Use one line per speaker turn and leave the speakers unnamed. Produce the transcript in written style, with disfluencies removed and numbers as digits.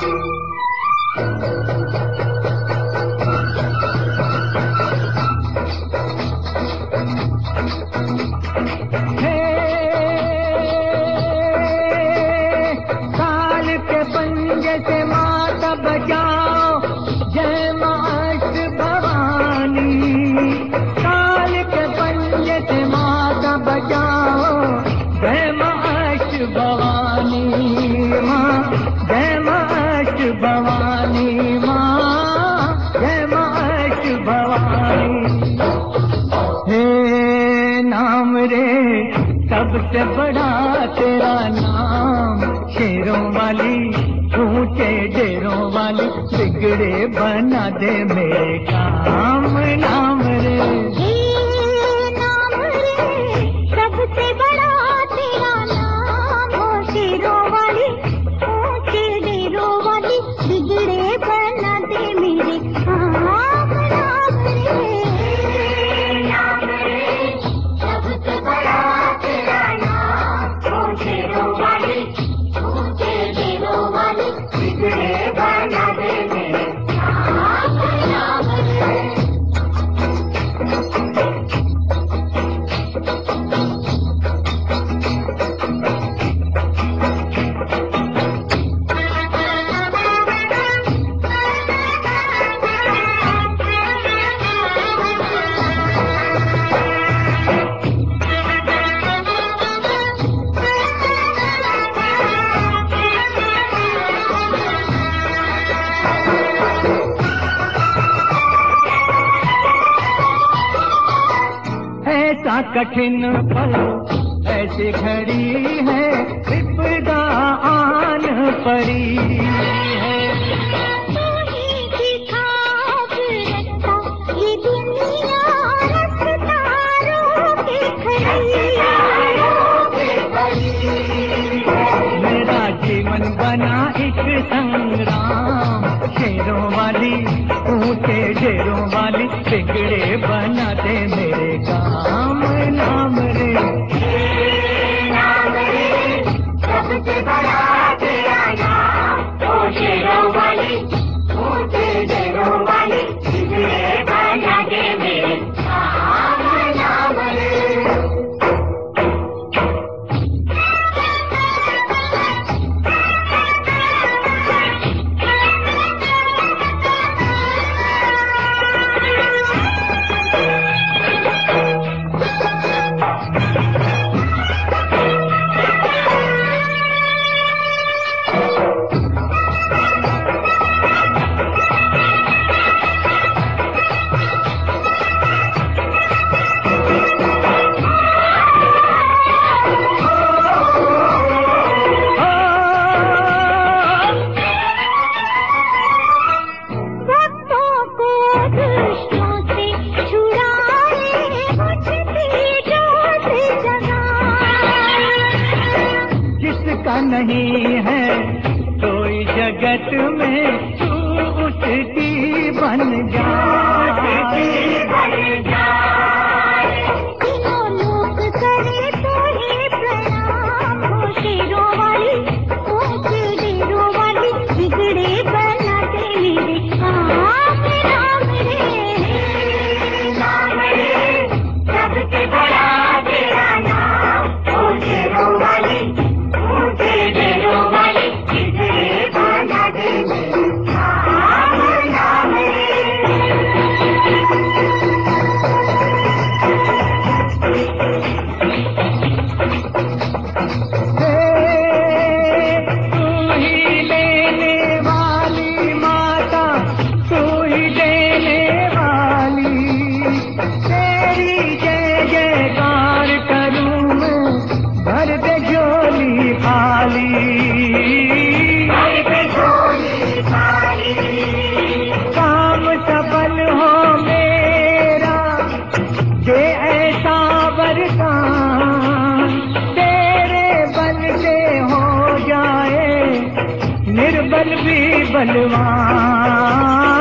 सबसे बड़ा तेरा नाम, शेरों वाली ऊंचे डेरों वाली, बिगड़े बना दे मेरे काम। नाम रे
नाम रे, सबसे बड़ा तेरा नाम, शेरों वाली ऊंचे डेरों वाली, बिगड़े बना दे मेरे काम। नाम रे सबसे बड़ा तेरा नाम, शेरों वाली ऊंचे डेरों वाली, बिगड़े बना दे मेरे काम। नाम रे
ऐसा कठिन पल, ऐसी घड़ी है, विपदा आन पड़ी है।
ये दुनिया रफ्तारों के
मेरा जीवन बना एक संग्राम, शेरों वाली ऊंचे डेरों वाली, बिगड़े बना दे मेरे काम। नाम रे
सबसे बड़ा तेरा नाम, शेरों वाली ऊंचे डेरों वाली, बिगड़े बना दे मेरे काम। नाम रे
जिसका नहीं है कोई जगत में, तू उसकी बन जा।
तीनों लोक करे तो ही प्रणाम, हो शेरों वाली ऊंचे डेरों वाली, बिगड़े बना दे मेरे काम। नाम रे सबसे बड़ा तेरा नाम, हो शेरों वाली ऊंचे डेरों वाली, बिगड़े बना दे मेरे काम। नाम रे
तू ही लेने वाली माता, तू ही देने वाली, तेरी जय जयकार करूं मैं, भर दे झोली खाली। काम सफल हो मेरा, दे ऐसा वरदान, तेरे बल से हो जाए निर्बल भी बलवान।